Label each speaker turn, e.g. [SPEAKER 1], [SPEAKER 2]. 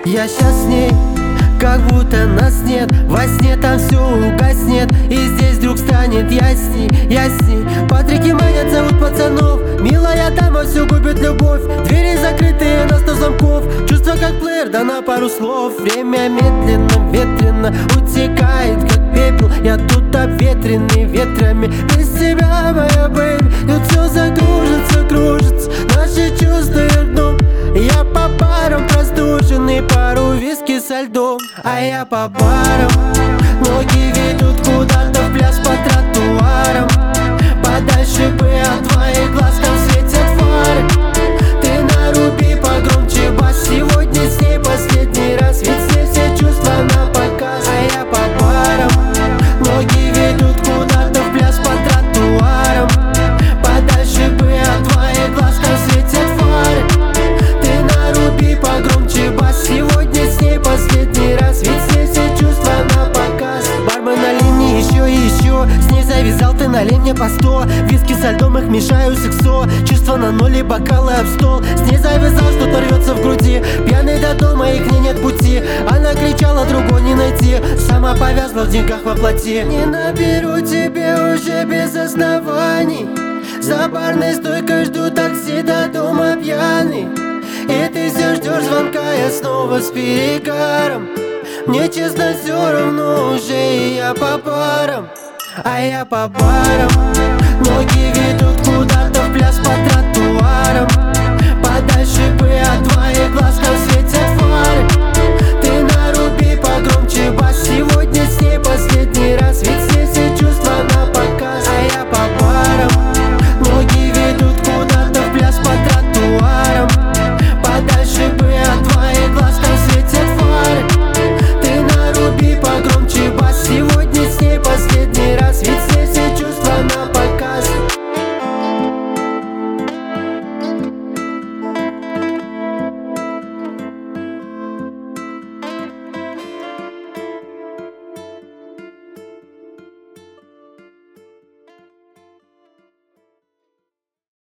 [SPEAKER 1] Я сейчас с ней, как будто нас нет. Во сне там все угаснет, и здесь вдруг станет ясней. Под реки манят, зовут пацанов. Милая дама, все губит любовь. Двери закрытые на 100 замков. Чувство как плеер, да на пару слов. Время медленно, ветрено утекает, как пепел. Я тут обветренный ветрами. Без тебя, моя бэйби, тут все закружится, кружится. Наши чувства дном. Я по парам простуженный, пару виски со льдом. А я по барам, ноги ведут куда-то в пляс по тротуарам. Подальше бы от твоих глаз, там светят фары. Ты наруби погромче бас, сегодня с ней последний раз. Ведь здесь все чувства на показ. А я по барам, ноги ведут куда-то в пляс по тротуарам. Подальше бы от твоих глаз, там светят фары. Ты наруби погромче бас, сегодня с ней последний раз. Ведь здесь все чувства на показ. Бармен, налей мне еще и еще. С ней завязал, ты налей мне по 100. Виски со льдом, их мешаю сексо. Чувства на ноль и бокалы об стол. С ней завязал, что-то рвется в груди. Пьяный до дома, и к ней нет пути. Она кричала, другой не найти. Сама повязла в деньгах воплоти. Не наберу тебе уже без оснований. За барной стойкой жду такси до дома пьяный. И ты все ждешь звонка, я снова с перегаром. Мне честно все равно уже, и я по парам. А я по барам, ноги ведут куда-то в пляс по тротуарам. Подальше бы от твоих глаз, там свет